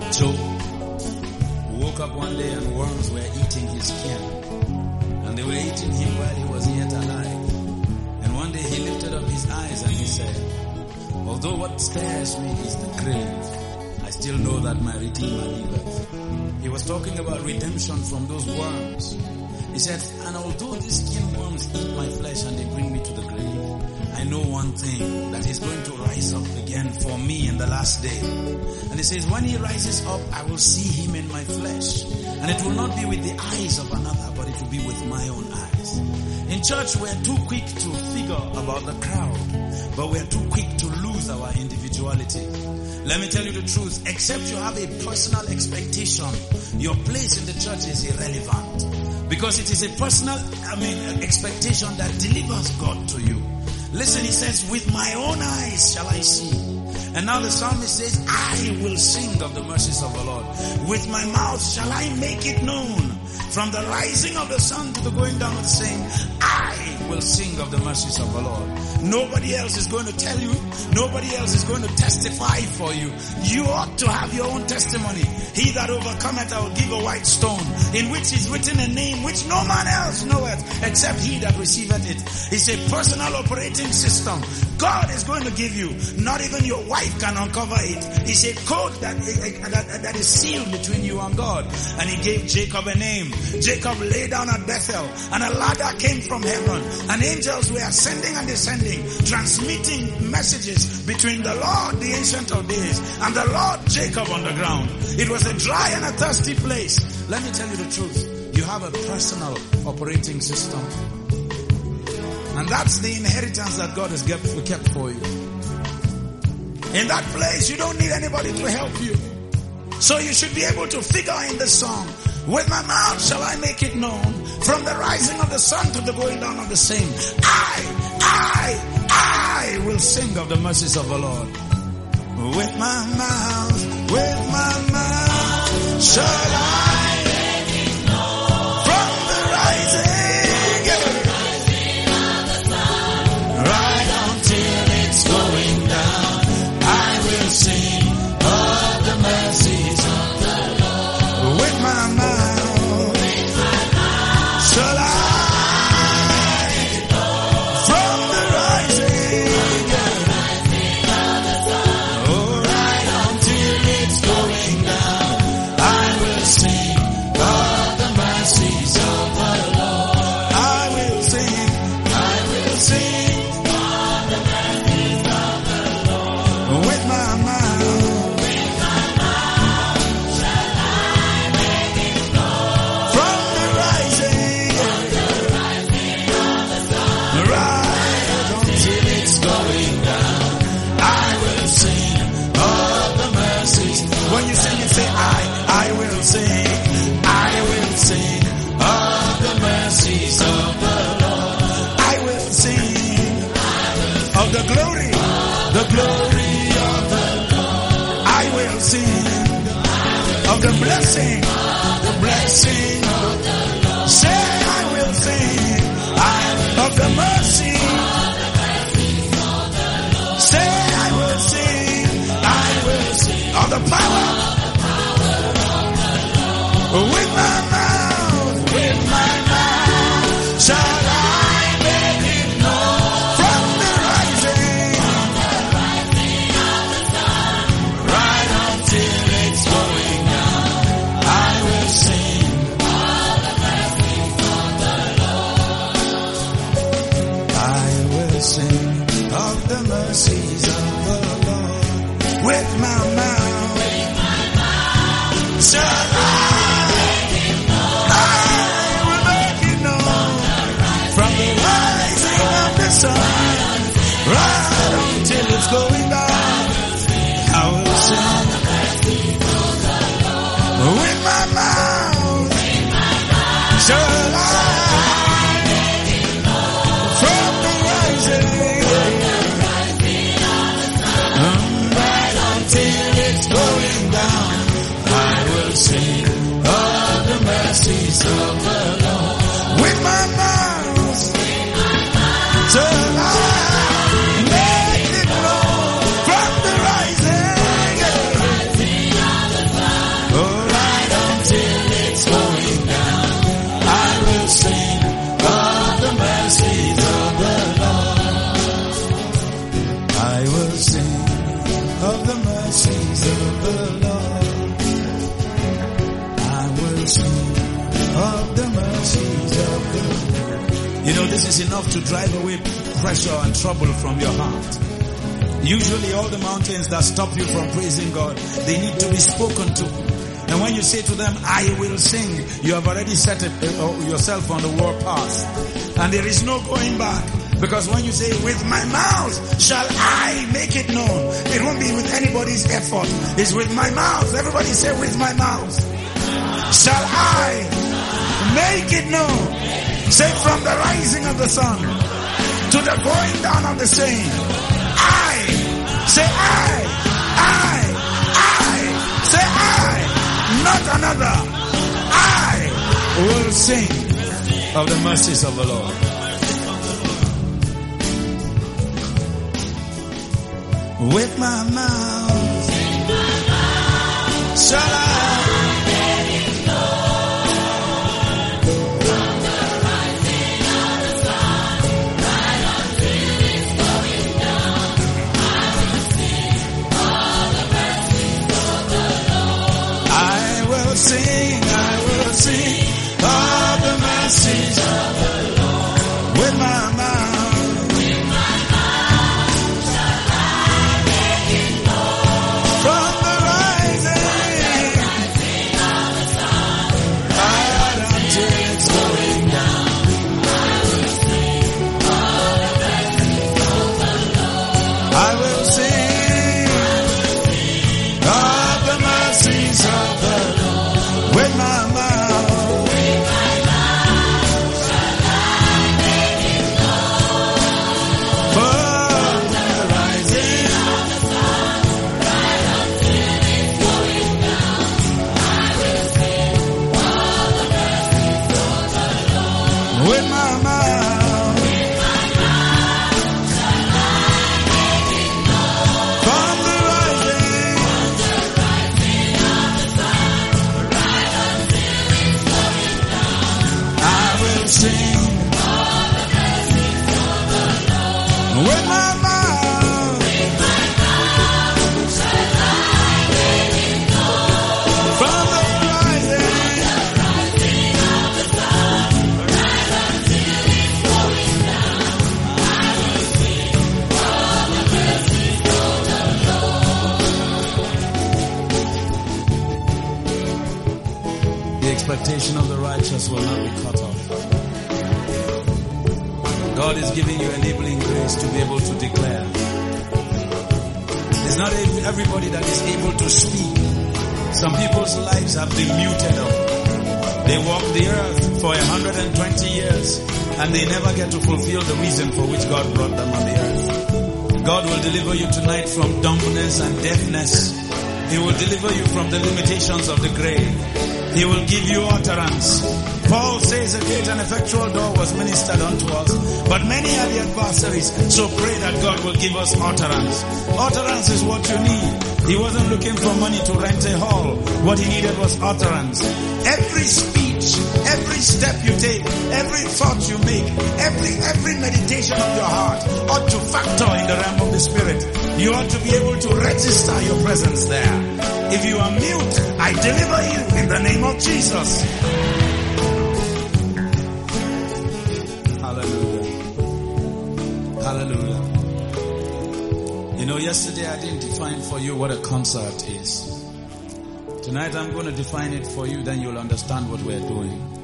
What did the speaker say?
Job woke up one day and worms were eating his skin. And they were eating him while he was yet alive. And one day he lifted up his eyes and he said, although what stares me is the grave, I still know that my Redeemer liveth. He was talking about redemption from those worms. He said, and although these skin worms eat my flesh and they bring me to the grave, I know one thing, that he's going to rise up again for me in the last day. And he says, when he rises up, I will see him in my flesh. And it will not be with the eyes of another, but it will be with my own eyes. In church, we're too quick to figure about the crowd, but we're too quick to lose our individuality. Let me tell you the truth, except you have a personal expectation, your place in the church is irrelevant. Because it is a personal, expectation that delivers God to you. Listen, he says, with my own eyes shall I see. And now the psalmist says, I will sing of the mercies of the Lord. With my mouth shall I make it known. From the rising of the sun to the going down of the same, I will sing of the mercies of the Lord. Nobody else is going to tell you. Nobody else is going to testify for you. You ought to have your own testimony. He that overcometh, I will give a white stone, in which is written a name which no man else knoweth, except he that receiveth it. It's a personal operating system. God is going to give you. Not even your wife can uncover it. It's a code that is sealed between you and God. And he gave Jacob a name. Jacob lay down at Bethel, and a ladder came from heaven, and angels were ascending and descending, transmitting messages between the Lord, the Ancient of Days, and the Lord Jacob on the ground. It was a dry and a thirsty place. Let me tell you the truth. You have a personal operating system. And that's the inheritance that God has kept for you. In that place, you don't need anybody to help you. So you should be able to figure in the song, with my mouth shall I make it known, from the rising of the sun to the going down of the same. I will sing of the mercies of the Lord. With my mouth shall I make it known, from the rising of the sun, right until it's going down. I will sing of the mercies of the Lord. With my mouth shall I, from the rising of the sun, oh, right until it's going down, I will sing of the mercies of the Lord. I will sing of the mercies of the Lord. With my mouth shall I make it known, from the rising of the sun, right until it's going down, I will sing of the mercies. When you sing, you say, I will sing of the mercies of the Lord. I will sing of the glory of the Lord. I will sing of the blessing of the Lord. Say, I will sing of the mercy. Say, I will sing of the power. With my mouth shall I make it known, from the rising of the sun, right until it's going down. I will sing of the mercies of the Lord. I will sing of the mercies of the Lord. With my mouth shall I will make it known, from the rising of the sun, right until it's going down. I will sing with my mouth shall I, from the rising right until it's going down. I will sing of the mercies of the Lord. With my mouth shall I make it known, from the rising of the sun, of the Lord. I will sing of the mercies of the Lord. You know, this is enough to drive away pressure and trouble from your heart. Usually all the mountains that stop you from praising God, they need to be spoken to. And when you say to them, I will sing, you have already set yourself on the warpath. And there is no going back. Because when you say, with my mouth shall I make it known, it won't be with anybody's effort. It's with my mouth. Everybody say, with my mouth shall I make it known. Say, from the rising of the sun to the going down of the same. I. Say I. Say I. Not another. I will sing of the mercies of the Lord. With my mouth shall I make it known. From the rising of the sun right until it's going down, I will sing all the mercies of the Lord. I will sing all the mercies of the Lord. With my mouth. Expectation of the righteous will not be cut off. God is giving you enabling grace to be able to declare. It's not everybody that is able to speak. Some people's lives have been muted up. They walk the earth for 120 years and they never get to fulfill the reason for which God brought them on the earth. God will deliver you tonight from dumbness and deafness. He will deliver you from the limitations of the grave. He will give you utterance. Paul says a great and effectual door was ministered unto us, but many are the adversaries. So pray that God will give us utterance. Utterance is what you need. He wasn't looking for money to rent a hall. What he needed was utterance. Every speech, every step you take, every thought you make, every meditation of your heart ought to factor in the realm of the spirit. You ought to be able to register your presence there. If you are mute, I deliver you in the name of Jesus. Hallelujah. Hallelujah. You know, yesterday I didn't define for you what a concert is. Tonight I'm going to define it for you, then you'll understand what we're doing.